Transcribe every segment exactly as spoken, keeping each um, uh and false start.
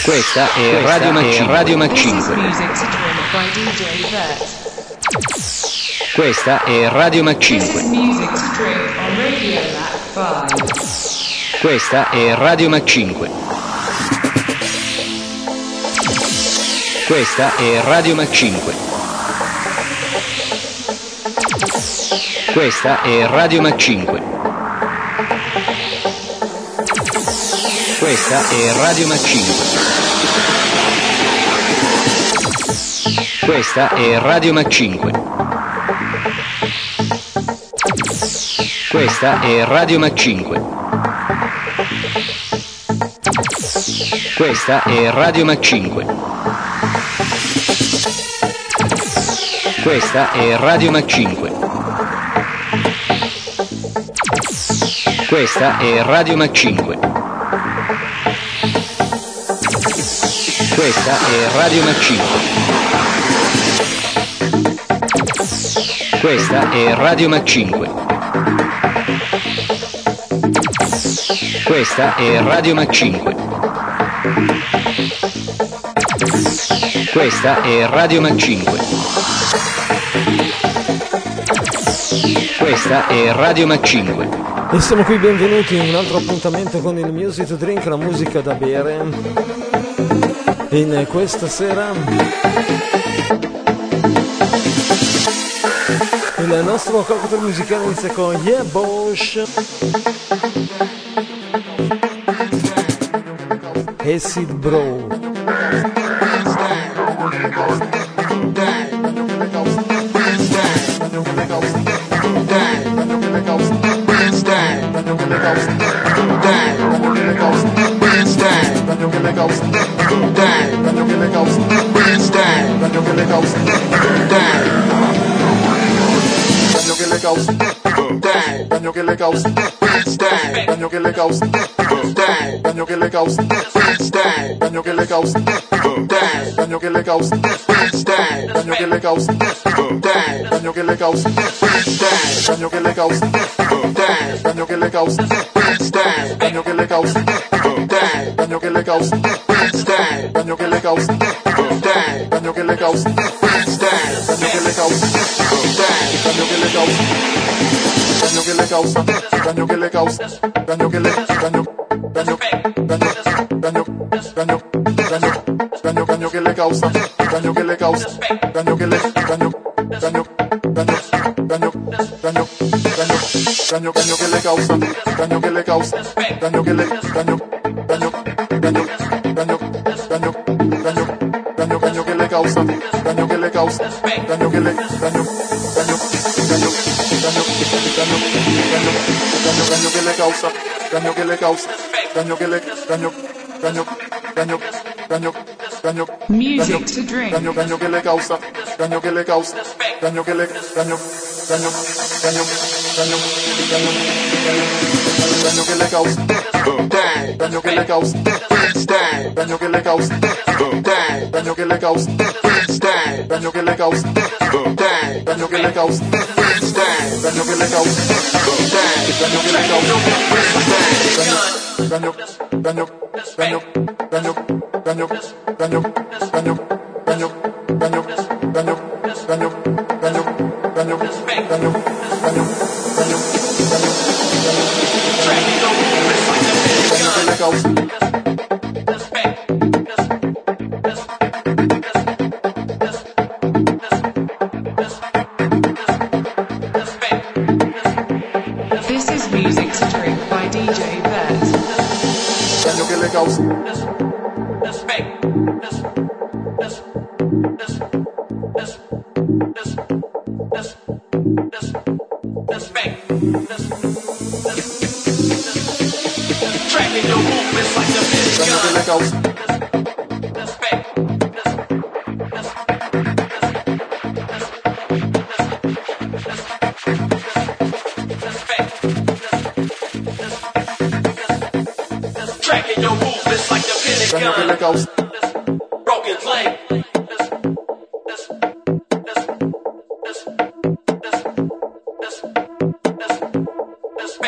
Questa è Radio Mac cinque. Radio Mac cinque. Questa è Radio Mac cinque. Questa è Radio Mac cinque. Questa è Radio Mac cinque. Questa è Radio Mac cinque. Questa è Radio Mac cinque. Questa è Radio Mac cinque. Questa è Radio Mac cinque. Questa è Radio Mac cinque. Questa è Radio Mac cinque. Questa è Radio Mac cinque. Questa è Radio Mac cinque. Questa è Radio Mac cinque. Questa è Radio Mac cinque. Questa è Radio Mac cinque. Questa è Radio Mac cinque. E siamo qui, benvenuti in un altro appuntamento con il Music to Drink, la musica da bere. In questa sera il nostro cocktail musicale inizia con Yeah Bosch, Acid Bro. Daño que le causa, daño que le causa, daño que le causa, daño que le causa, daño que le causa, daño que le causa, daño que le causa, daño que le causa, daño que le causa, daño que le causa, daño que le causa, daño que le causa, daño que le causa, daño que le causa, daño que le causa, daño que le causa, daño que le causa, daño que le causa, daño que le daño daño daño daño daño daño daño daño que le causa, daño que le causa, daño que le daño daño daño daño daño daño daño daño que le causa, daño que le causa, daño que le daño daño daño daño daño daño daño daño que le causa, daño que le causa, daño que le daño daño daño daño daño daño daño que le causa, daño que le causa, daño que le daño daño daño daño daño Music to drink. daño daño que le causa, daño que le causa, daño que le daño daño daño daño daño daño que le causa, daño que le causa, daño que le causa, daño que le causa, daño que le causa, daño que le causa, daño que le causa, daño que le causa, daño daño daño daño daño daño daño daño daño daño daño daño daño daño daño This is Music to Drink by D J Vets. daño que le causa, daño que le causa, Tracking your movements like the daño que le causa, broken flame.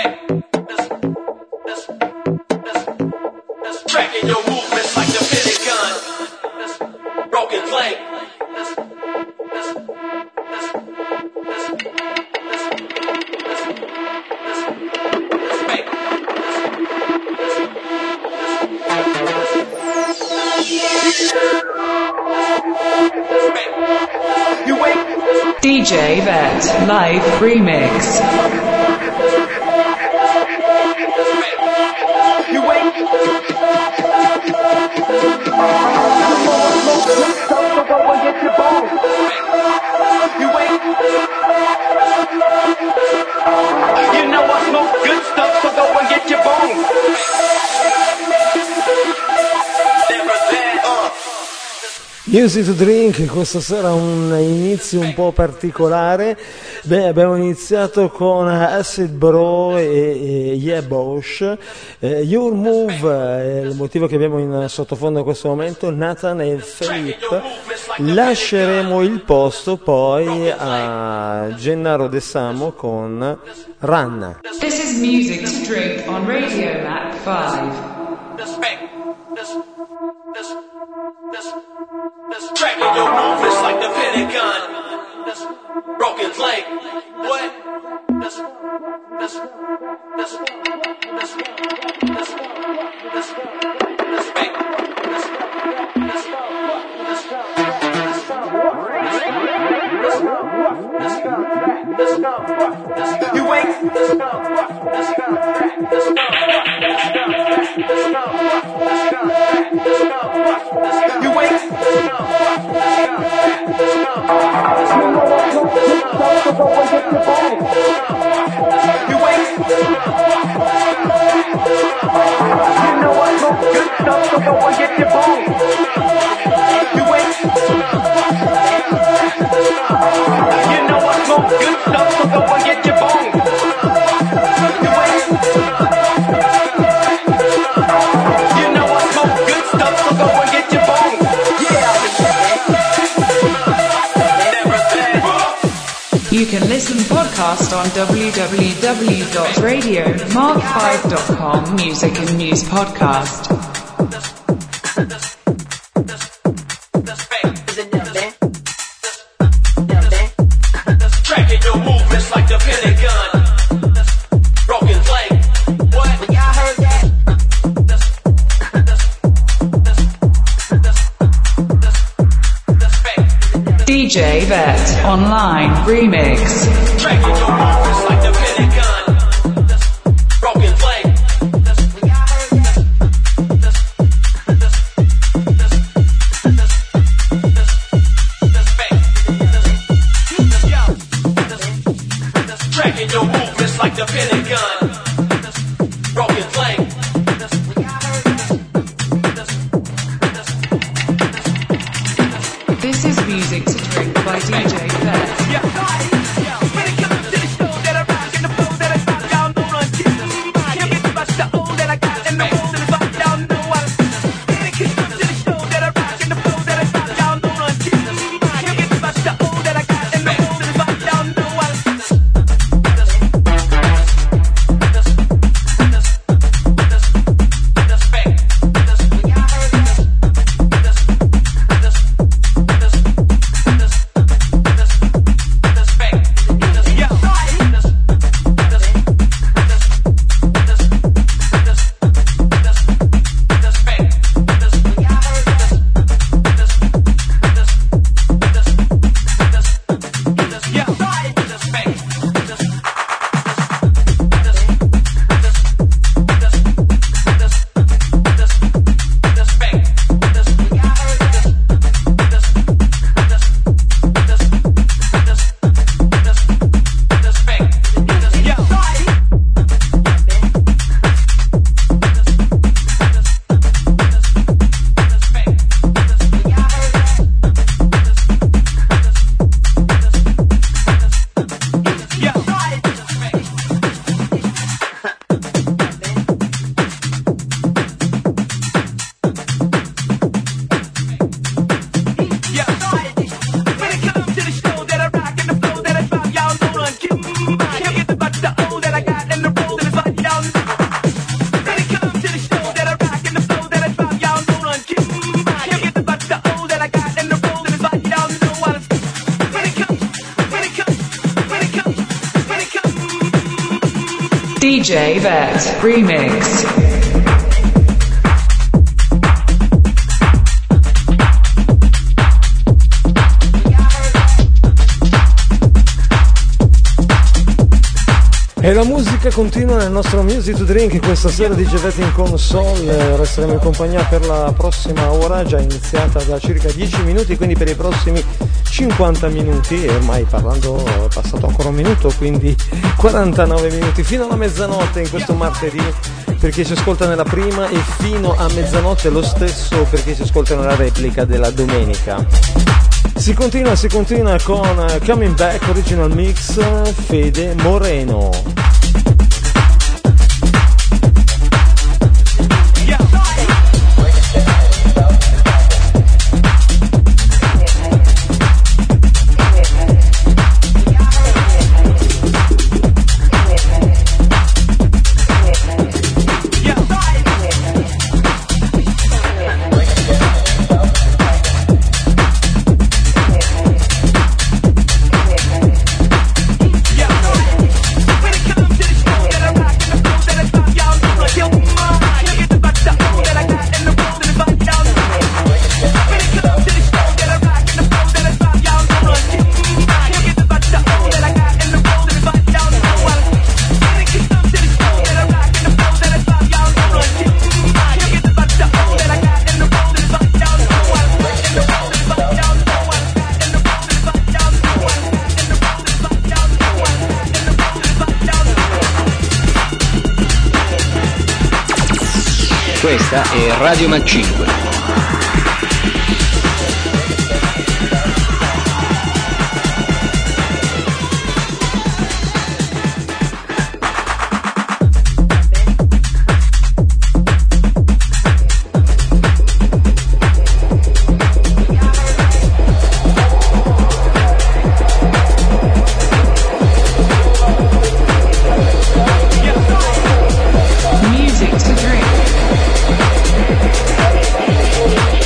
Tracking your movements like the Pentagon. D J Vet Live Remix. You wait. So go and get your bone. You wait. You know I smoke good stuff, so go and get your bone. Music to Drink, questa sera un inizio un po' particolare. Beh, abbiamo iniziato con Acid Bro e, e Yeah Bosch, eh, Your Move è il motivo che abbiamo in sottofondo in questo momento, Nathan e Philippe. Lasceremo il posto poi a Gennaro De Samo con Run. This is Music to Drink on Radio Mac five. Tracking your movements like the Pentagon. Broken flame. What? This, this, this, this, this, this, this, fake. This, this, this, this, you wait. You wait. You wait. You know I smoke good stuff, so go and get your bone. You wait. You know I smoke good stuff, so go and get your bone. You wait. You know I smoke good stuff, so go and get your bone. You can listen podcast on w w w dot radio mark five dot com Music and News Podcast. Tracking your movements like the Pentagon. Broken flame. What? When y'all heard that? D J Vet Online Remix. Tracking your movements like the Pentagon. Broken flame. When y'all heard that? Tracking your movements like the Pentagon. Broken flame. This is Music to Drink by D J Vet. D J Vet Remix. la musica continua nel nostro Music to Drink. Questa sera di Gevetti in console, resteremo in compagnia per la prossima ora, già iniziata da circa dieci minuti, quindi per i prossimi cinquanta minuti, e ormai parlando è passato ancora un minuto, quindi quarantanove minuti fino alla mezzanotte in questo martedì per chi ci ascolta nella prima, e fino a mezzanotte lo stesso per chi ci ascolta nella replica della domenica. Si continua, si continua con Coming Back Original Mix, Fede Moreno. Questa è Radio Mac cinque. Music to drink.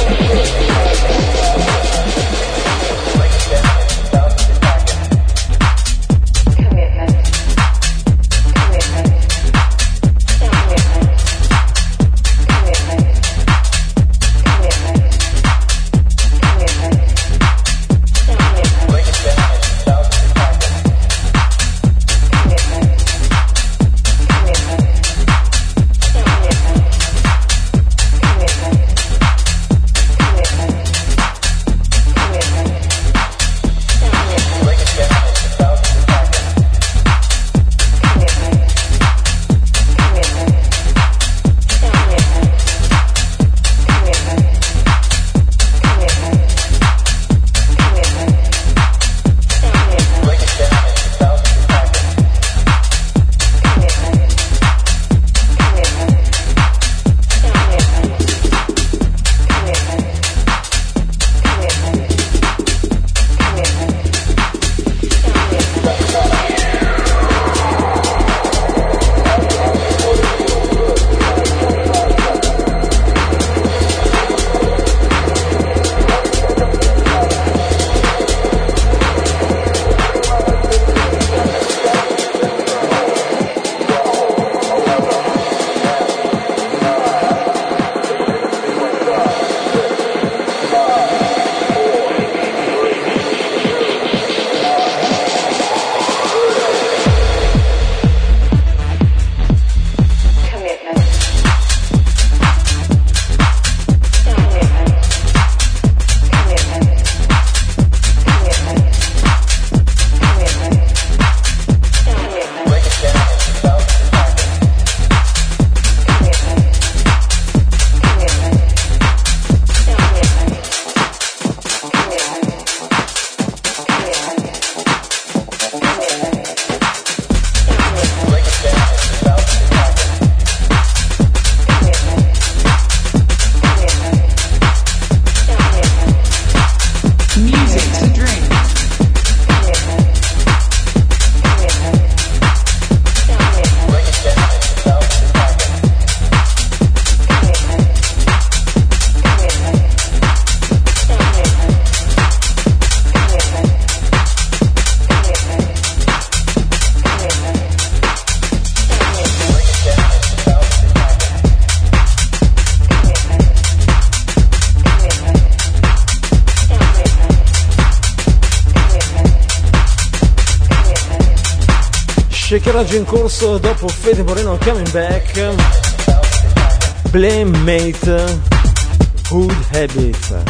Shakeraggio in corso dopo Fede Moreno Coming Back. Blame Mate, Hood Habit.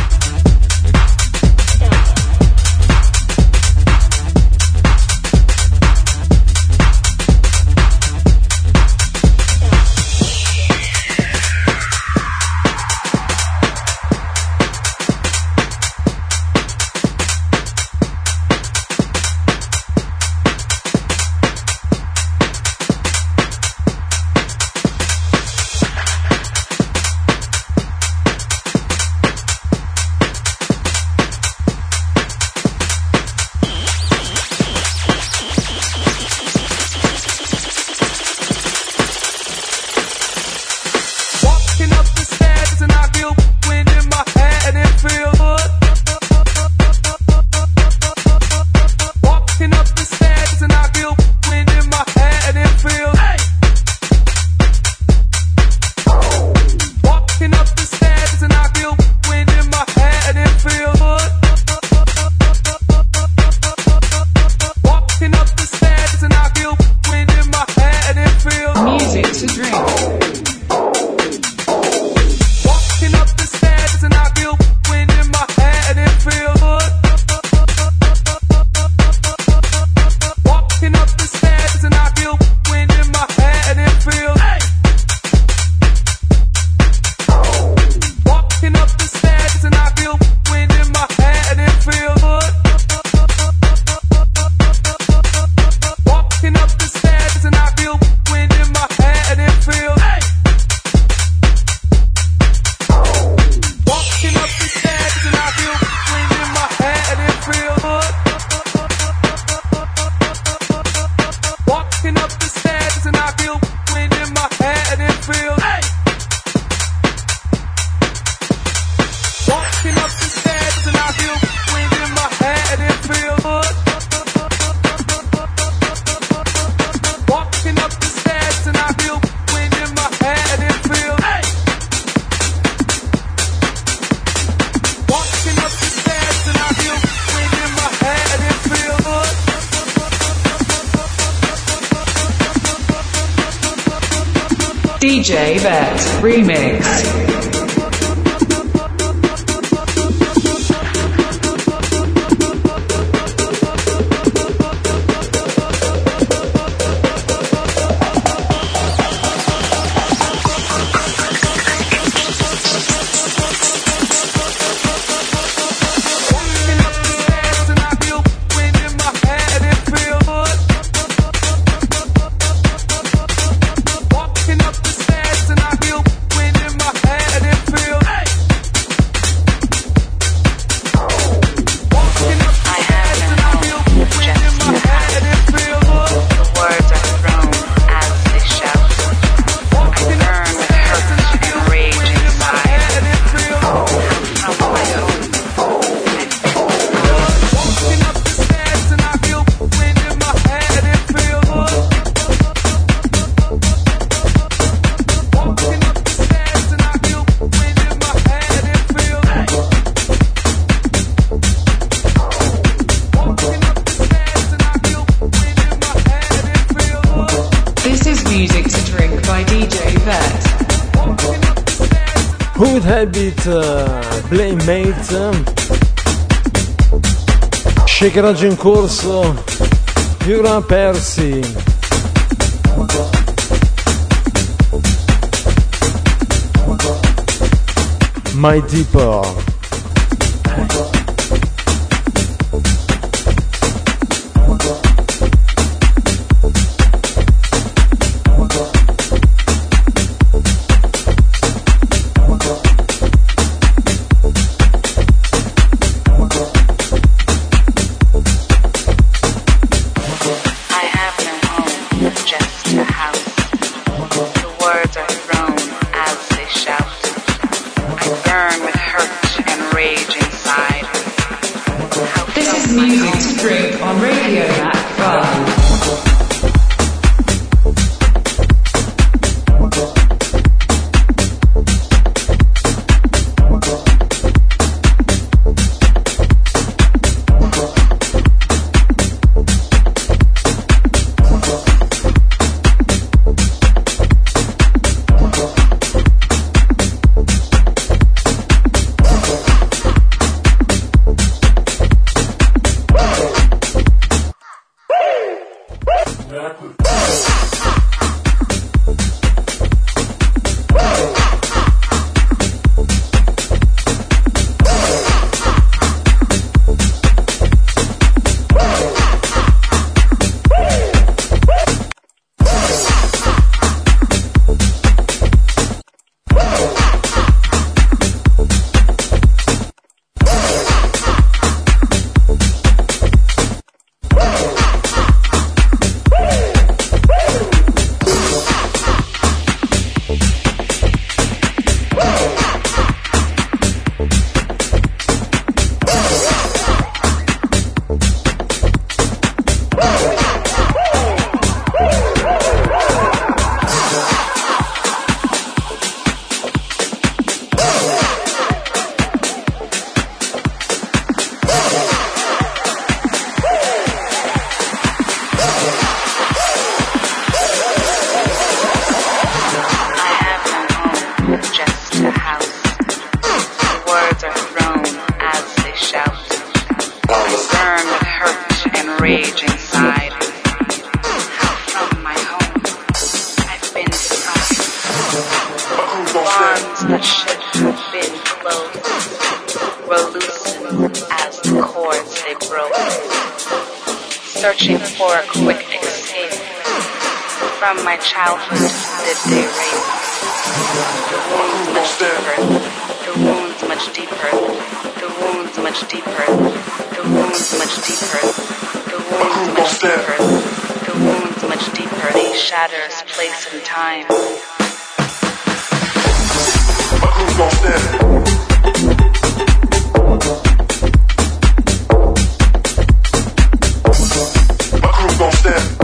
D J Vet Remix. Hood Habit, uh, Blame Mate, shakeraggio in corso, Fiora Persi, My Deeper. words are thrown as they shout. I burn with hurt and rage inside. How from my home I've been deprived. Bonds that should have been closed were loosened as the cords they broke. Searching for a quick escape from my childhood did they rape. The wounds much deeper, the wounds much deeper, the wounds much deeper, the wounds much deeper, the wounds much deeper, the wounds much deeper, these shatters place and time. But who's gon' stand? But who's gon' stand?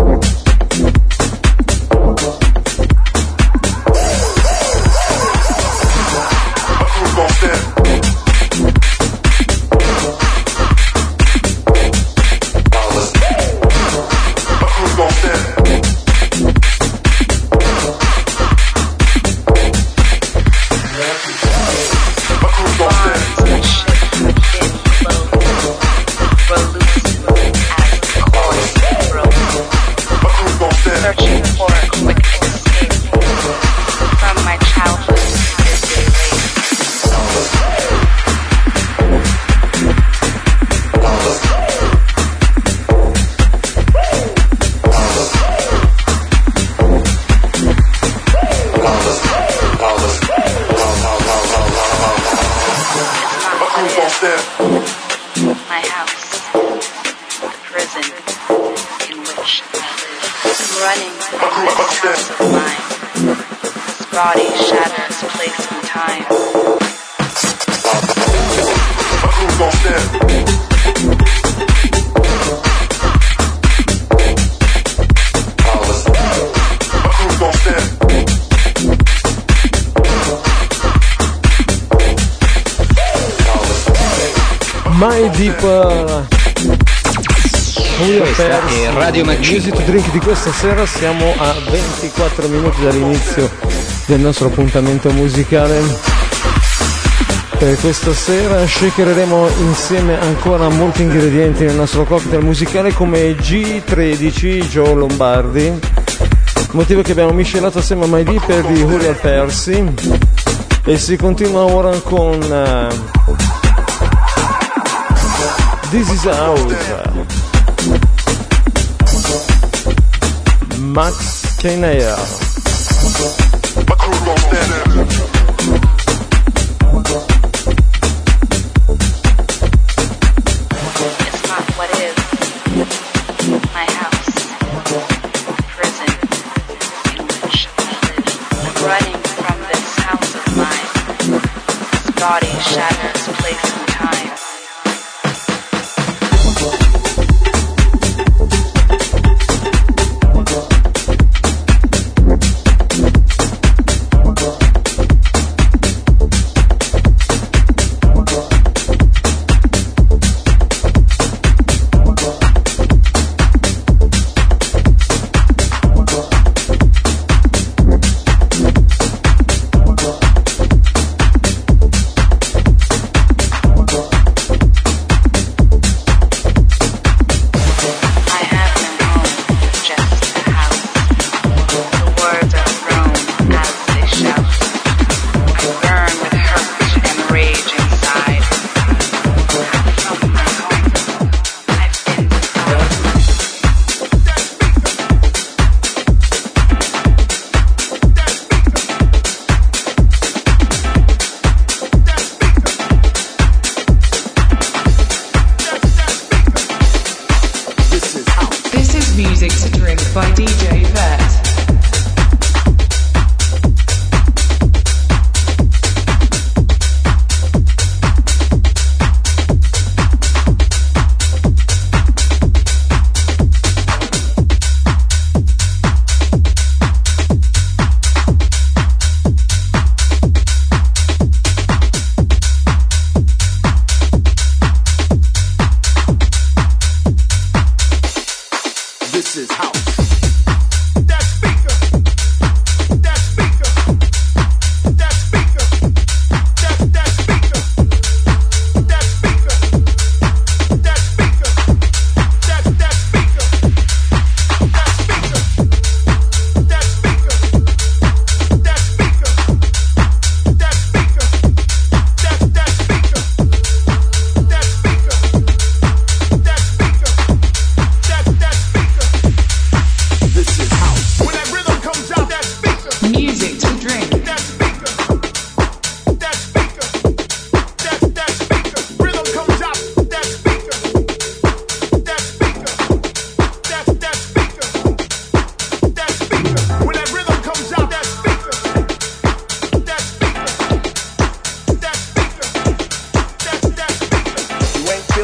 My Deeper. Questa è Radio Macchingue. Music to Drink di questa sera, siamo a ventiquattro minuti dall'inizio del nostro appuntamento musicale. Per questa sera shakereremo insieme ancora molti ingredienti nel nostro cocktail musicale come G tredici Joe Lombardi, motivo che abbiamo miscelato assieme a My Deeper di Uriel Percy, e si continua ora con uh, This Is House, Max Keener. Body shatters place and time.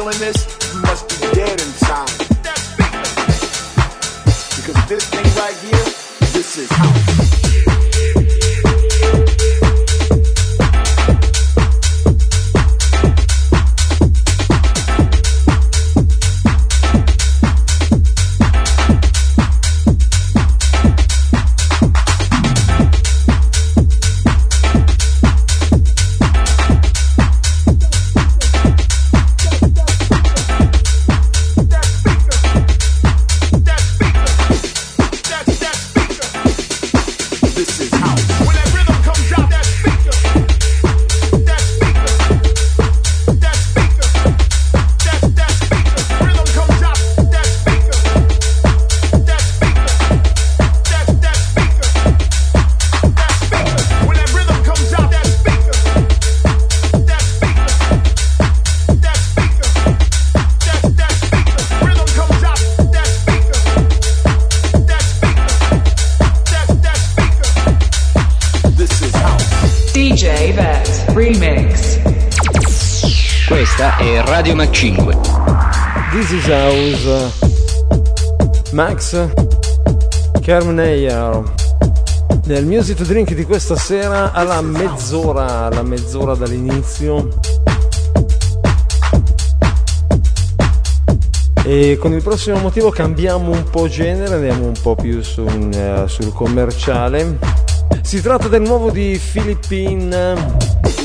feeling this, you must be dead inside. Because this thing right here, this is house. Questa è Radio Mac cinque. This is House. Max Kermneyer nel Music to Drink di questa sera alla mezz'ora, alla mezz'ora dall'inizio. E con il prossimo motivo cambiamo un po' genere, andiamo un po' più su un, uh, sul commerciale. Si tratta del nuovo di Philippine.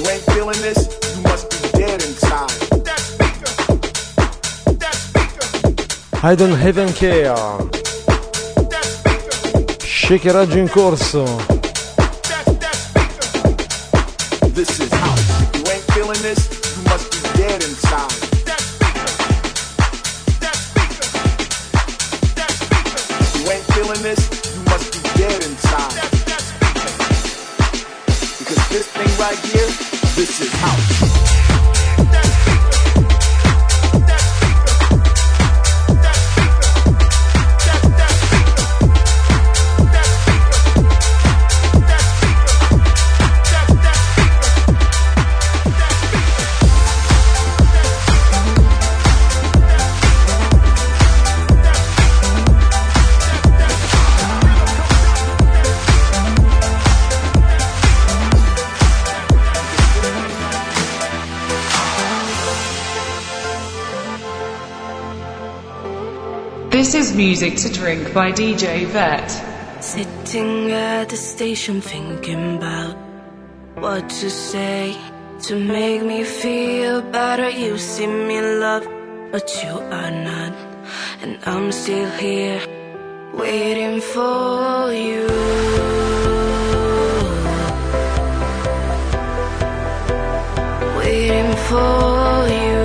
I don't even care. Shakeraggio in corso. This is house. If you ain't feeling this, you must be dead inside. If you ain't feeling this, you must be dead inside. Because this thing right here, this is house. This is Music to Drink by D J Vet. Sitting at the station thinking about what to say to make me feel better. You see me love, but you are not. And I'm still here, waiting for you. Waiting for you.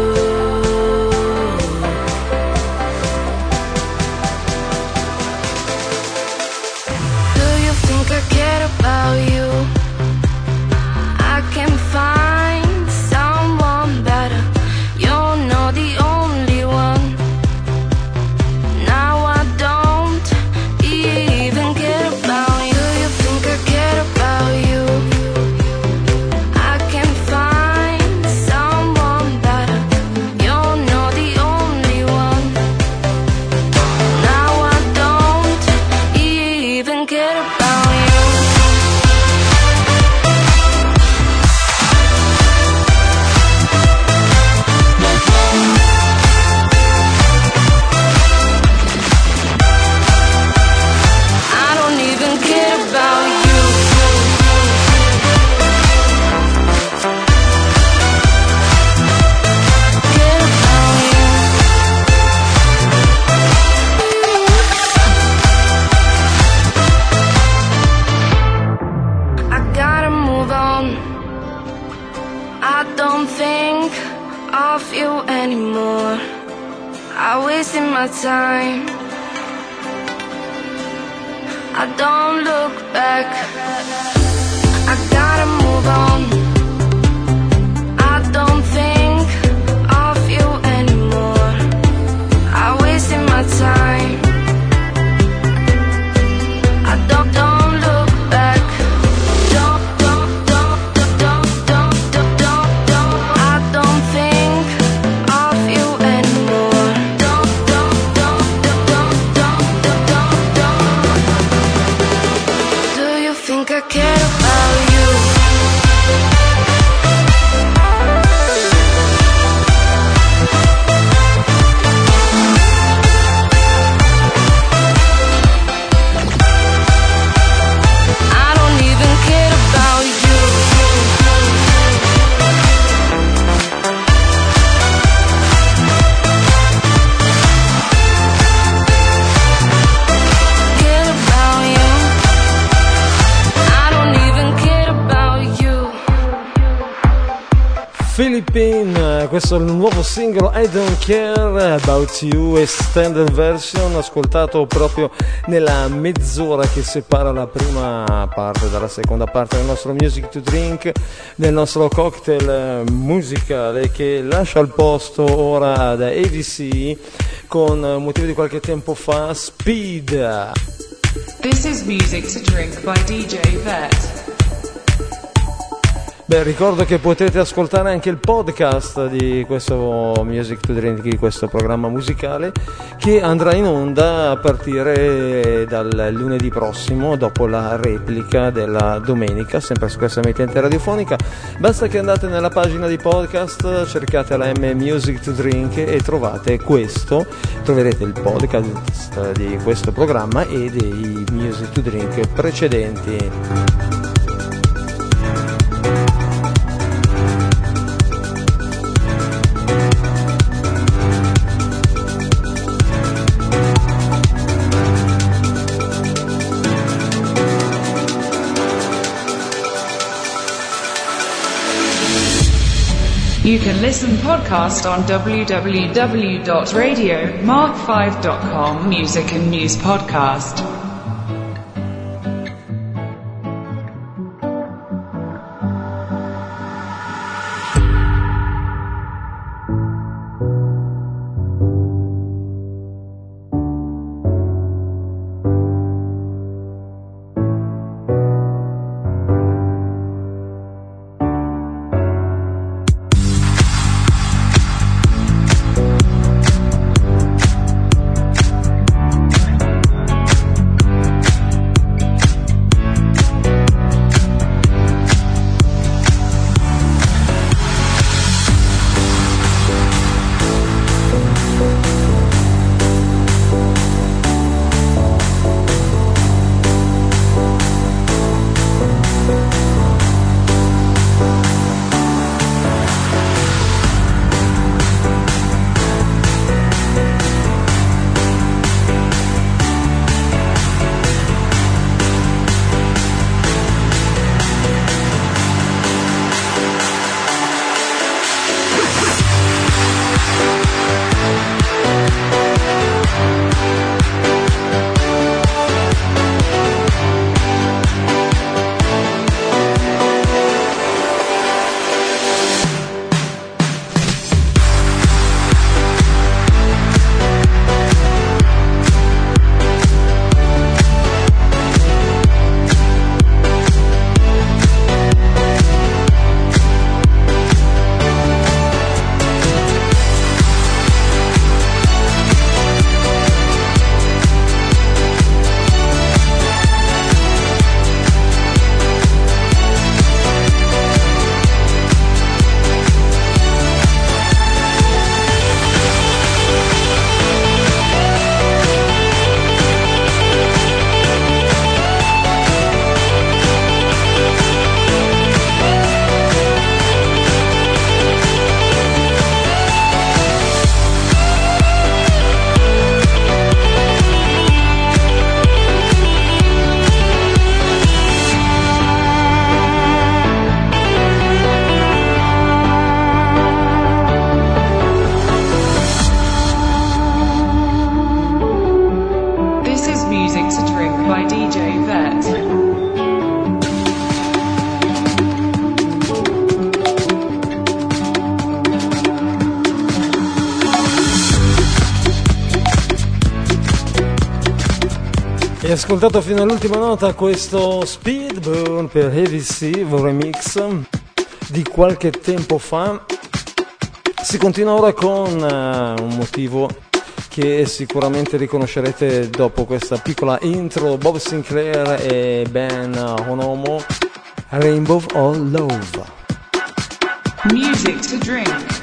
About you, I can find someone better. You're not the only one. Now I don't even care about you. You think I care about you? I can find someone better. You're not the only one. Now I don't even care about you. My time, I don't look back. I gotta move on. I don't think of you anymore. I wasted my time. I don't don't look back. Don't don't don't don't don't don't don't don't. I don't think of Philippine, questo è il nuovo singolo I Don't Care About You, extended version, ascoltato proprio nella mezz'ora che separa la prima parte dalla seconda parte del nostro Music to Drink, del nostro cocktail musicale, che lascia il posto ora ad A D C con motivo di qualche tempo fa Speed. This is Music to Drink by D J Vet. Beh, ricordo che potete ascoltare anche il podcast di questo Music to Drink, di questo programma musicale, che andrà in onda a partire dal lunedì prossimo, dopo la replica della domenica, sempre su questa emittente radiofonica. Basta che andate nella pagina di podcast, cercate la M Music to Drink e trovate questo, troverete il podcast di questo programma e dei Music to Drink precedenti. You can listen podcast on w w w dot radio mark five dot com Music and News Podcast. Hai ascoltato fino all'ultima nota questo Speedburn per A D C, un remix di qualche tempo fa. Si continua ora con uh, un motivo che sicuramente riconoscerete dopo questa piccola intro: Bob Sinclair e Ben Onomo, Rainbow of Love. Music to Drink.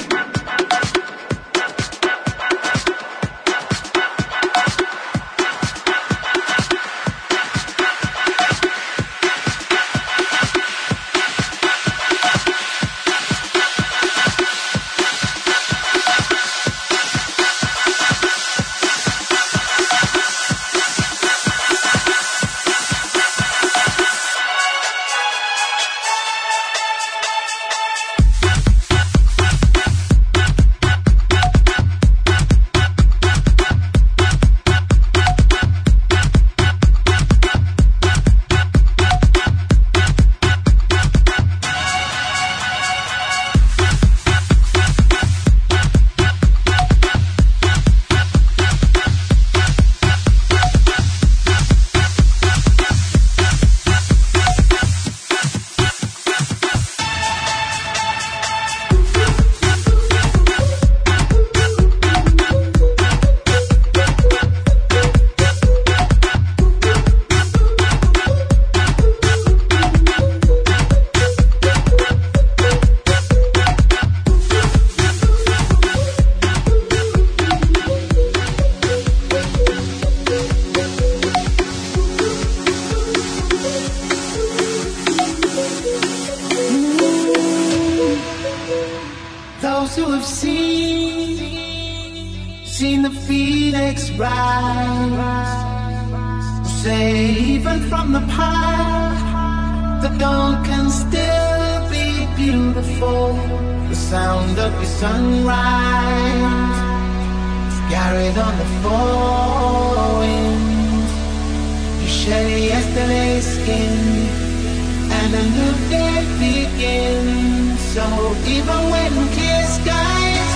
those who have seen, seen the phoenix rise, say even from the past, the dawn can still be beautiful. The sound of your sunrise is carried on the four winds. You shed yesterday's skin and a new day begins. So even when clear skies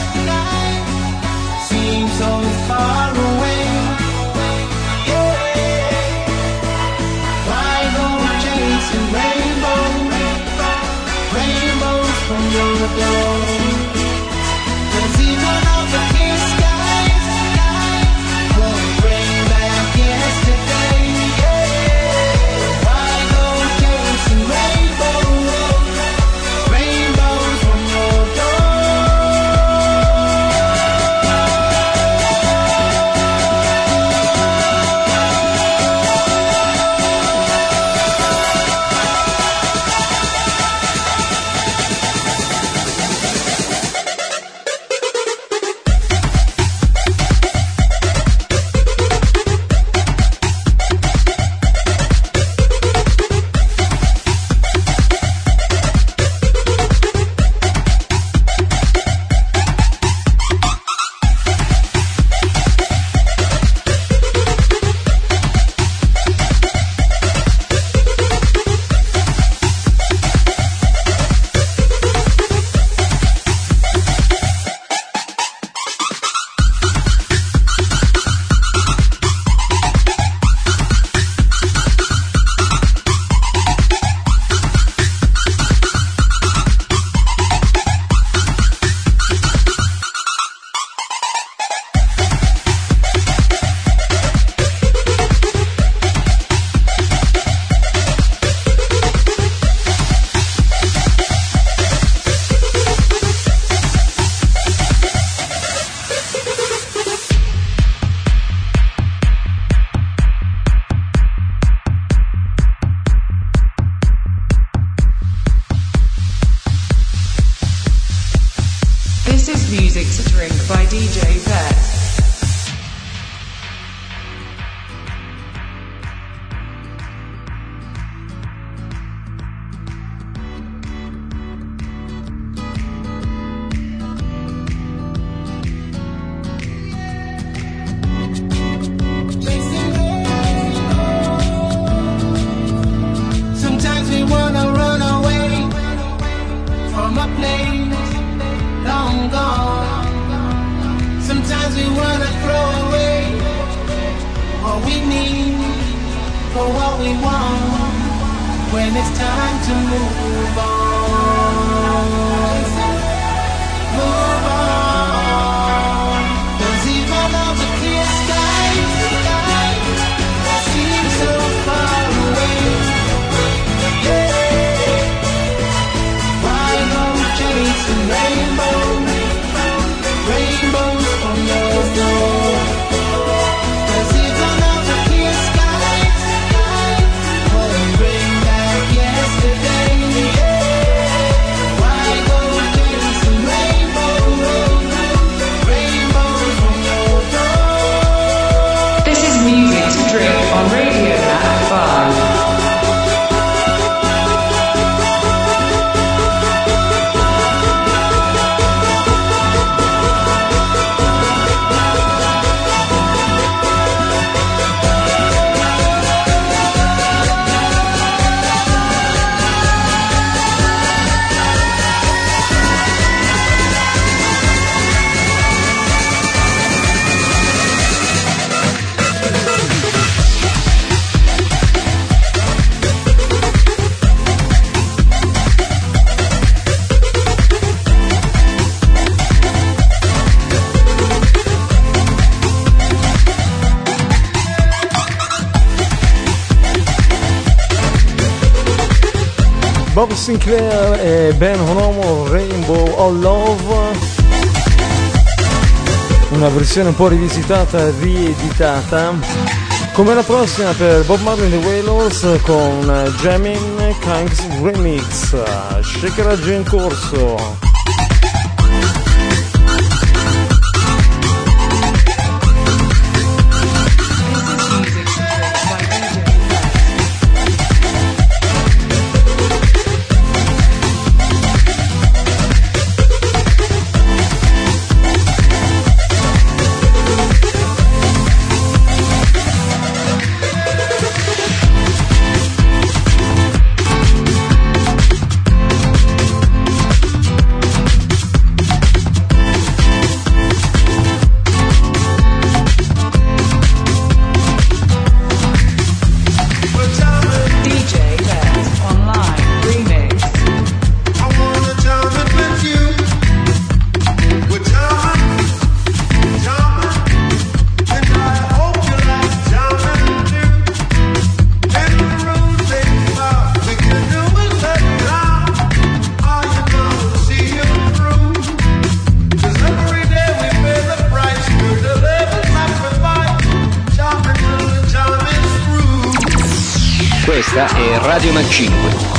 seem so far away, yeah, why go chasing rainbows, rainbows from your door? 'Cause even on the clear skies won't bring back yesterday, yeah. Why go chasing rainbows, rainbows from your door? This is Music to Drink by D J Vest. Sometimes we wanna run away from a place long gone. Sometimes we wanna throw away what we need for what we want when it's time to move on. Move on. 'Cause even though the clear skies seem so far away, yeah, why go chasing rainbows, rainbows from your door? 'Cause even though the clear skies won't bring back yesterday, yeah, why go chasing rainbows, rainbows from your door? This is Music to Drink on Radio Mac five. Bob Sinclair e Ben Honomo, Rainbow of Love, una versione un po' rivisitata e rieditata, come la prossima per Bob Marley and the Wailers con Jamin Kings Remix, Shaker in corso. Questa è Radio Mac cinque.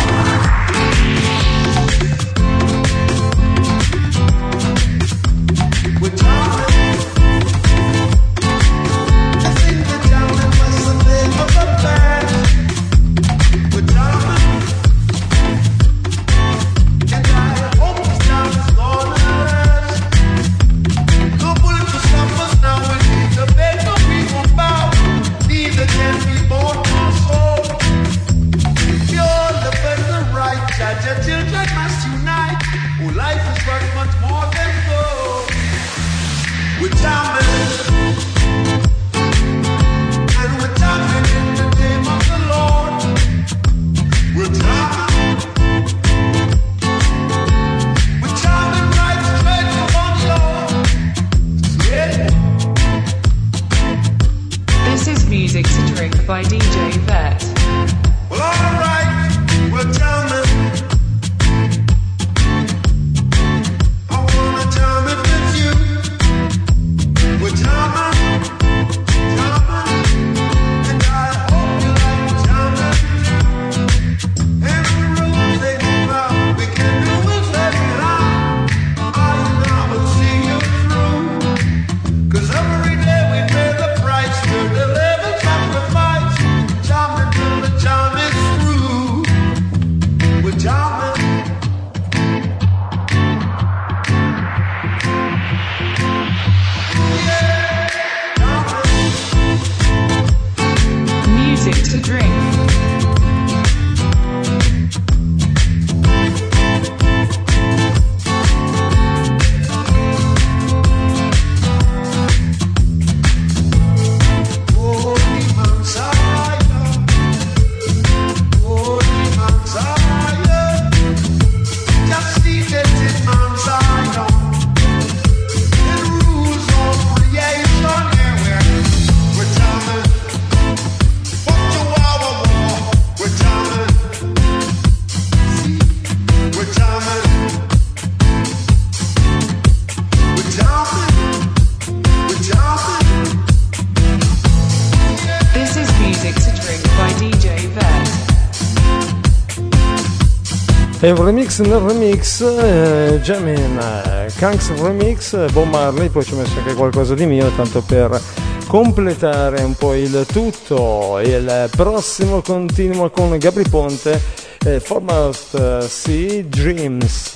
È un remix nel remix, eh, Jamin, eh, Kanks remix, Bob Marley, poi ci ho messo anche qualcosa di mio, tanto per completare un po' il tutto. Il prossimo continua con Gabry Ponte, eh, Foremost uh, Sea Dreams.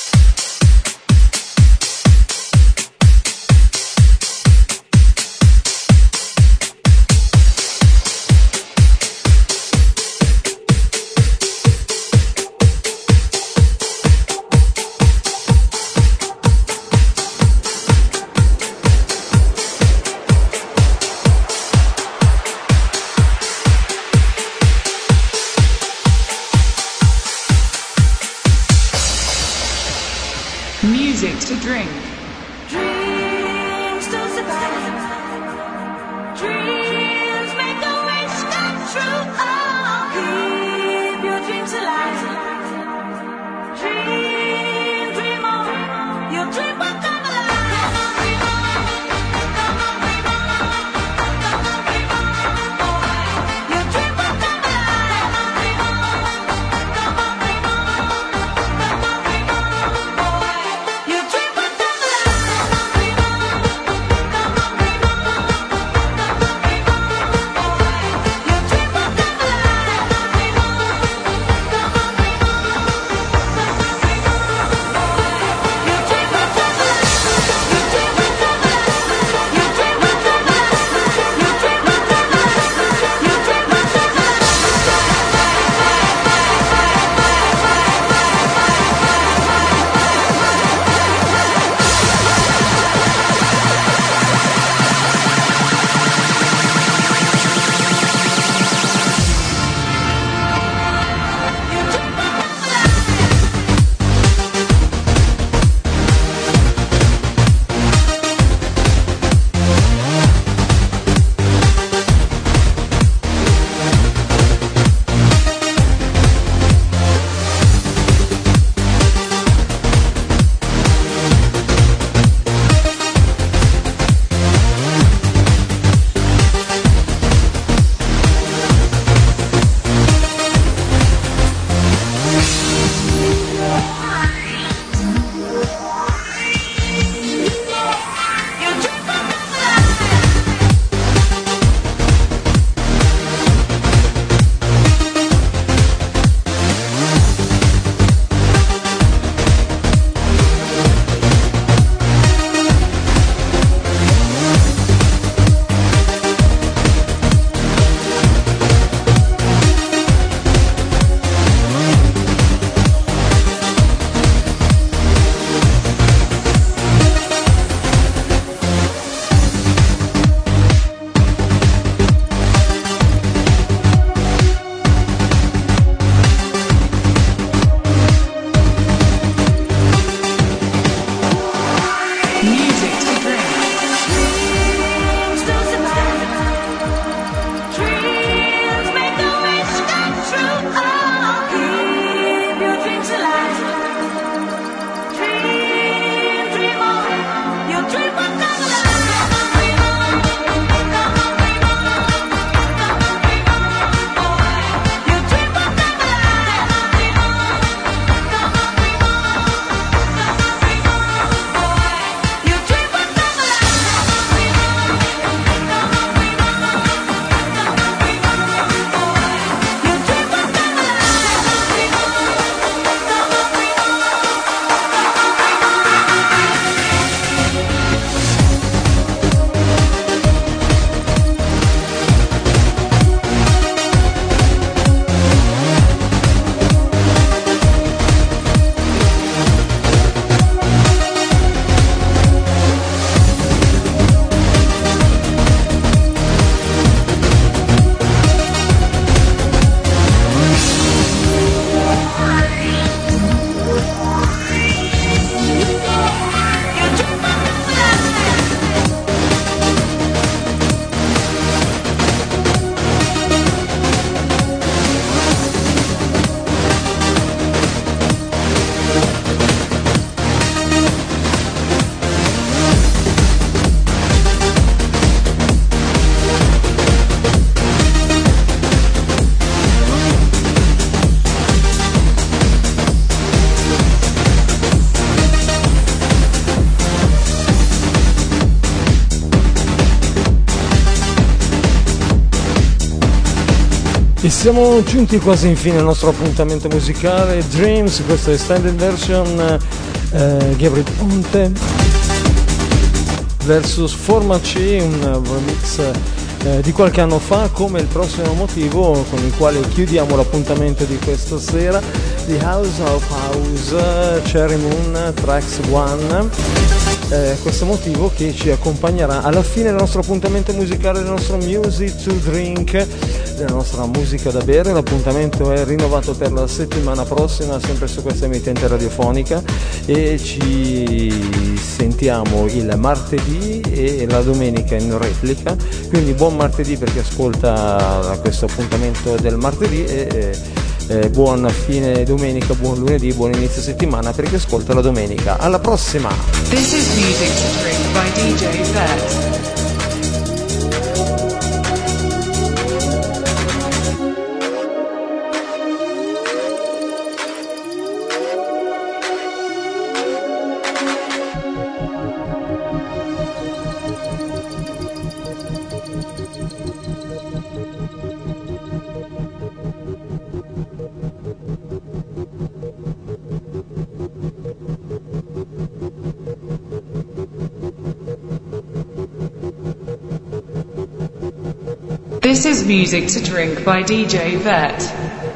Music to drink. Dreams don't survive. Dreams make a wish come true. Oh, keep your dreams alive. Dream, dream on. Your dream will come alive. Come on, dream on. Come on, dream on. Come on, dream on. Boy, your dream will come alive. Come on, dream on. Come on, dream on. Come on, dream on. Boy, your dream will come alive. E siamo giunti quasi infine al nostro appuntamento musicale Dreams, questa è standard version eh, Gabriel Ponte versus Forma C, un remix eh, di qualche anno fa, come il prossimo motivo con il quale chiudiamo l'appuntamento di questa sera, The House of House, Cherry Moon, Tracks One. Eh, questo motivo che ci accompagnerà alla fine del nostro appuntamento musicale, del nostro Music to Drink, della nostra musica da bere. L'appuntamento è rinnovato per la settimana prossima, sempre su questa emittente radiofonica, e ci sentiamo il martedì e la domenica in replica, quindi buon martedì per chi ascolta questo appuntamento del martedì e Eh, buon fine domenica, buon lunedì, buon inizio settimana per chi ascolta la domenica. Alla prossima! This is Music to Drink by D J Vet. This is Music to Drink by D J Vet.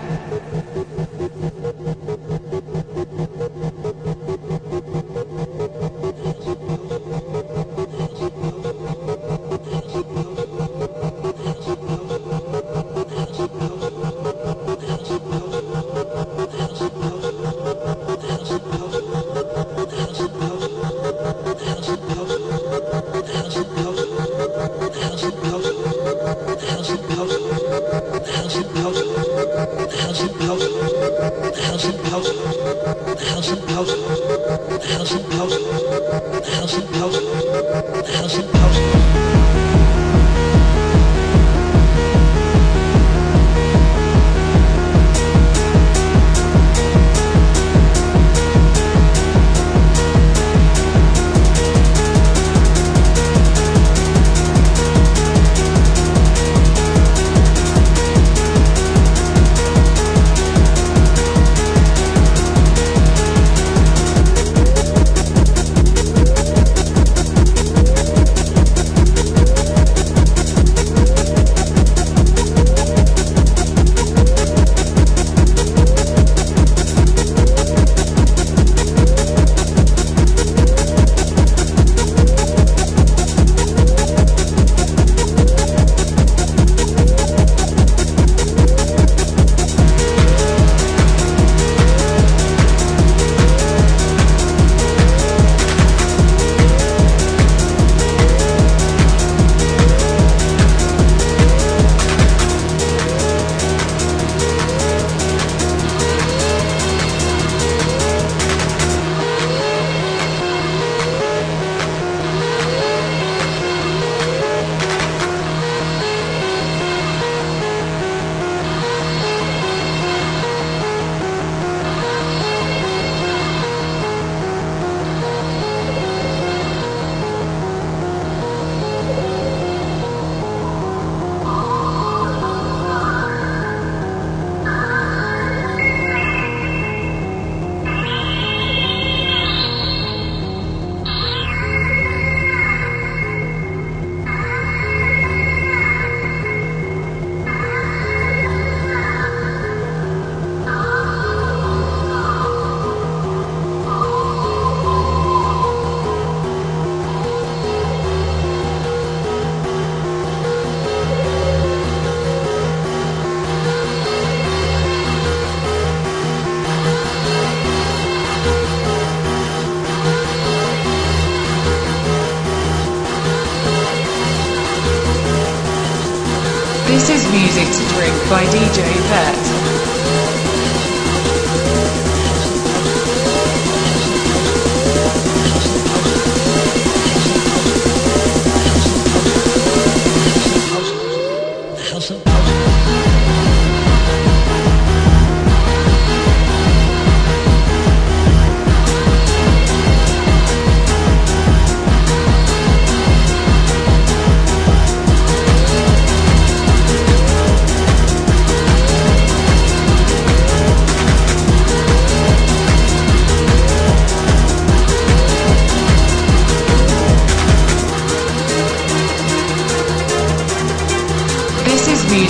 This is Music to Drink by D J Vet.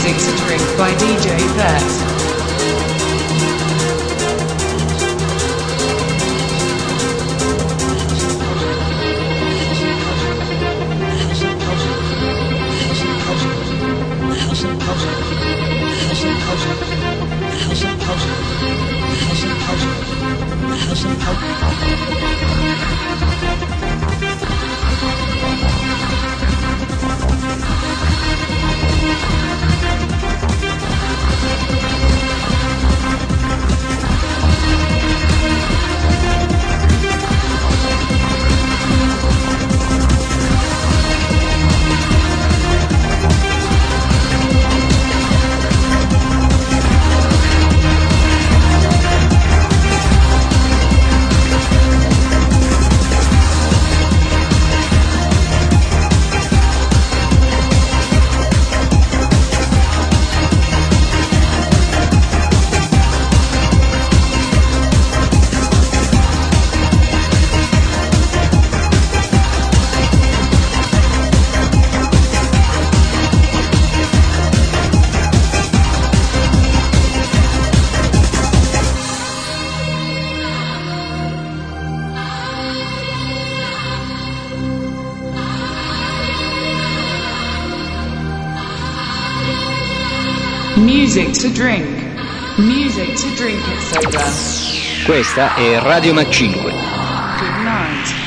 Music to Drink by D J Vet. Music to drink. Music to drink, it's over. Questa è Radio Mac cinque. Good night.